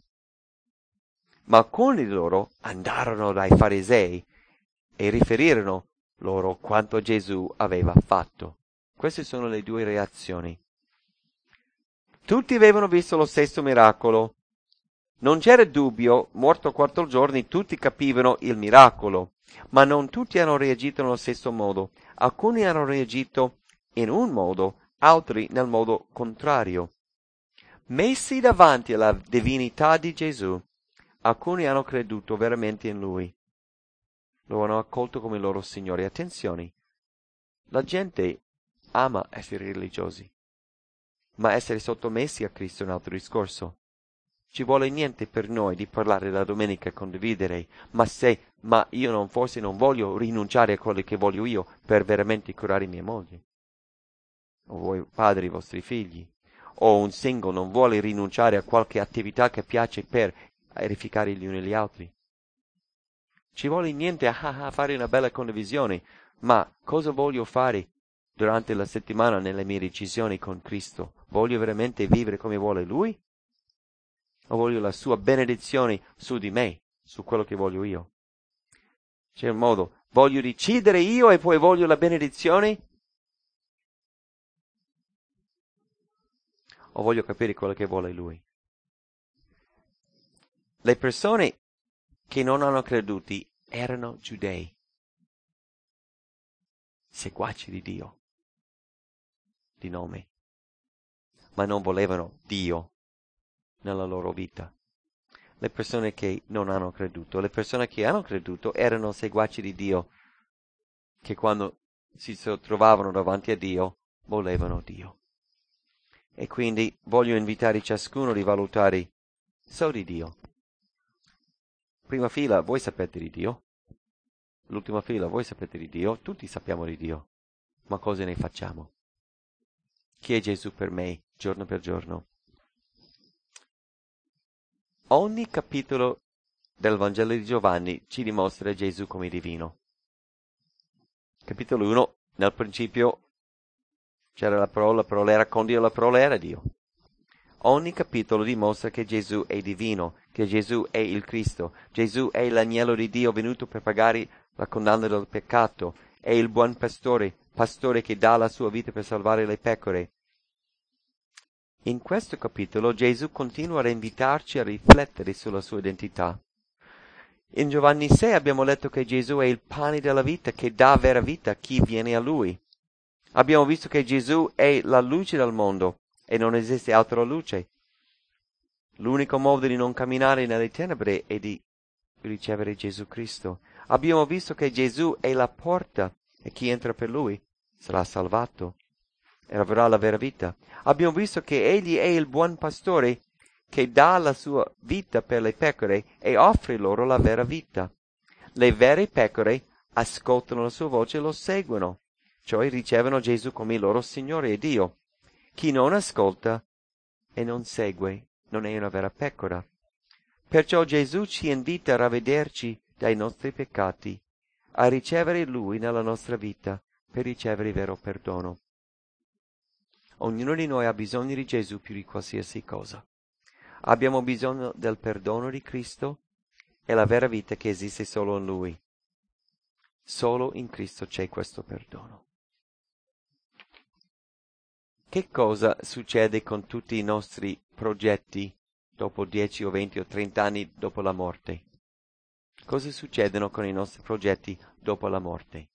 Ma alcuni di loro andarono dai farisei e riferirono loro quanto Gesù aveva fatto. Queste sono le due reazioni. Tutti avevano visto lo stesso miracolo. Non c'era dubbio, morto quattro giorni, tutti capivano il miracolo, ma non tutti hanno reagito nello stesso modo. Alcuni hanno reagito in un modo, altri nel modo contrario. Messi davanti alla divinità di Gesù, alcuni hanno creduto veramente in lui. Lo hanno accolto come loro Signore. Attenzione, la gente ama essere religiosi, ma essere sottomessi a Cristo è un altro discorso. Ci vuole niente per noi di parlare la domenica e condividere, ma se, ma io non forse non voglio rinunciare a quello che voglio io per veramente curare mia moglie, o voi padri, i vostri figli, o un single non vuole rinunciare a qualche attività che piace per edificare gli uni gli altri. Ci vuole niente a, a fare una bella condivisione, ma cosa voglio fare durante la settimana nelle mie decisioni con Cristo? voglio veramente vivere come vuole Lui? O voglio la sua benedizione su di me, su quello che voglio io? C'è un modo, voglio decidere io e poi voglio la benedizione? O voglio capire quello che vuole Lui? Le persone che non hanno creduti erano giudei, seguaci di Dio, di nome, ma non volevano Dio nella loro vita. Le persone che non hanno creduto, le persone che hanno creduto erano seguaci di Dio, che quando si trovavano davanti a Dio volevano Dio. E quindi voglio invitare ciascuno a rivalutare so di Dio. Prima fila, voi sapete di Dio. L'ultima fila, voi sapete di Dio. Tutti sappiamo di Dio. Ma cosa ne facciamo? Chi è Gesù per me, giorno per giorno? Ogni capitolo del Vangelo di Giovanni ci dimostra Gesù come divino. Capitolo uno, nel principio c'era la parola, la parola era con Dio, la parola era Dio. Ogni capitolo dimostra che Gesù è divino, che Gesù è il Cristo, Gesù è l'agnello di Dio venuto per pagare la condanna del peccato, è il buon pastore, pastore che dà la sua vita per salvare le pecore. In questo capitolo Gesù continua a invitarci a riflettere sulla sua identità. In Giovanni sei abbiamo letto che Gesù è il pane della vita che dà vera vita a chi viene a Lui. Abbiamo visto che Gesù è la luce del mondo e non esiste altra luce. L'unico modo di non camminare nelle tenebre è di ricevere Gesù Cristo. Abbiamo visto che Gesù è la porta e chi entra per Lui sarà salvato e avrà la vera vita. Abbiamo visto che Egli è il buon pastore che dà la sua vita per le pecore e offre loro la vera vita. Le vere pecore ascoltano la sua voce e lo seguono, cioè ricevono Gesù come il loro Signore e Dio. Chi non ascolta e non segue non è una vera pecora. Perciò Gesù ci invita a ravvederci dai nostri peccati, a ricevere Lui nella nostra vita per ricevere il vero perdono. Ognuno di noi ha bisogno di Gesù più di qualsiasi cosa. Abbiamo bisogno del perdono di Cristo e la vera vita che esiste solo in Lui. Solo in Cristo c'è questo perdono. Che cosa succede con tutti i nostri progetti dopo dieci o venti o trenta anni dopo la morte? Cosa succedono con i nostri progetti dopo la morte?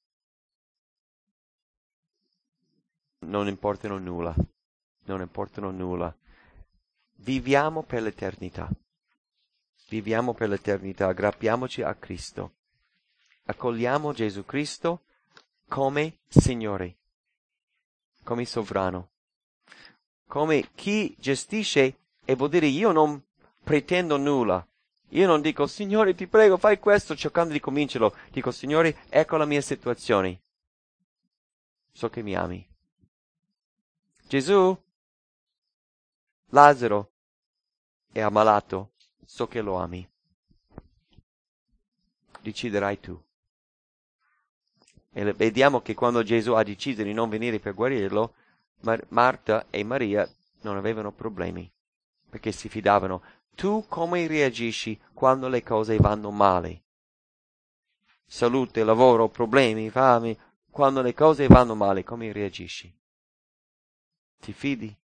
Non importano nulla, non importano nulla. Viviamo per l'eternità. Viviamo per l'eternità, aggrappiamoci a Cristo. Accogliamo Gesù Cristo come Signore, come sovrano, come chi gestisce, e vuol dire io non pretendo nulla. Io non dico, Signore, ti prego, fai questo, cercando di convincerlo. Dico, Signore, ecco la mia situazione. So che mi ami. Gesù, Lazzaro è ammalato, so che lo ami. Deciderai tu. E vediamo che quando Gesù ha deciso di non venire per guarirlo, Mar- Marta e Maria non avevano problemi, perché si fidavano. Tu come reagisci quando le cose vanno male? Salute, lavoro, problemi, fame. Quando le cose vanno male, come reagisci? Ti fidi?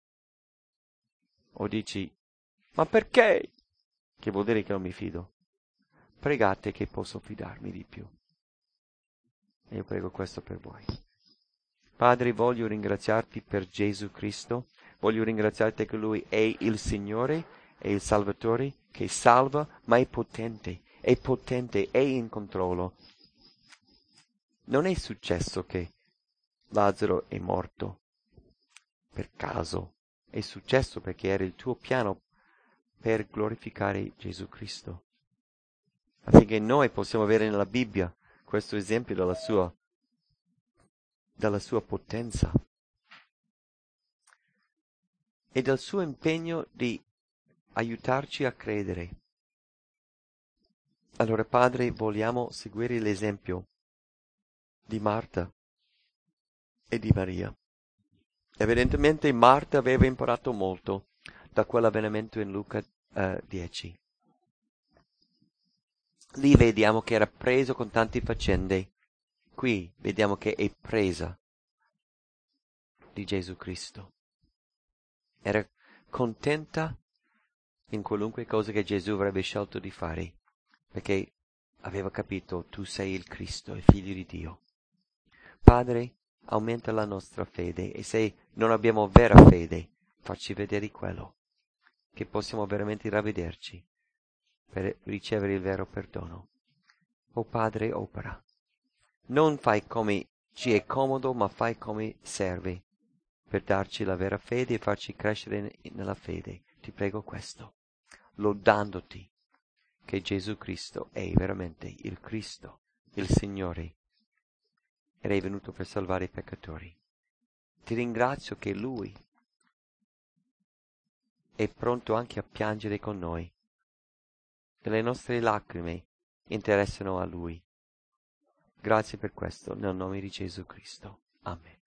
O dici, ma perché? Che vuol dire che non mi fido. Pregate che posso fidarmi di più. E io prego questo per voi. Padre, voglio ringraziarti per Gesù Cristo. Voglio ringraziarti che Lui è il Signore, è il Salvatore, che salva, ma è potente, è potente, è in controllo. Non è successo che Lazzaro è morto per caso, è successo perché era il tuo piano per glorificare Gesù Cristo, affinché noi possiamo avere nella Bibbia questo esempio della sua, della sua potenza e del suo impegno di aiutarci a credere. Allora, Padre, vogliamo seguire l'esempio di Marta e di Maria. Evidentemente Marta aveva imparato molto da quell'avvenimento in Luca uh, dieci. Lì vediamo che era preso con tante faccende. Qui vediamo che è presa di Gesù Cristo. Era contenta in qualunque cosa che Gesù avrebbe scelto di fare, perché aveva capito, tu sei il Cristo, il Figlio di Dio. Padre, aumenta la nostra fede, e se non abbiamo vera fede, facci vedere quello, che possiamo veramente ravvederci per ricevere il vero perdono. O Padre, opera. Non fai come ci è comodo, ma fai come serve, per darci la vera fede e farci crescere nella fede. Ti prego questo, lodandoti che Gesù Cristo è veramente il Cristo, il Signore, ed è venuto per salvare i peccatori. Ti ringrazio che Lui è pronto anche a piangere con noi, che le nostre lacrime interessano a Lui. Grazie per questo, nel nome di Gesù Cristo. Amen.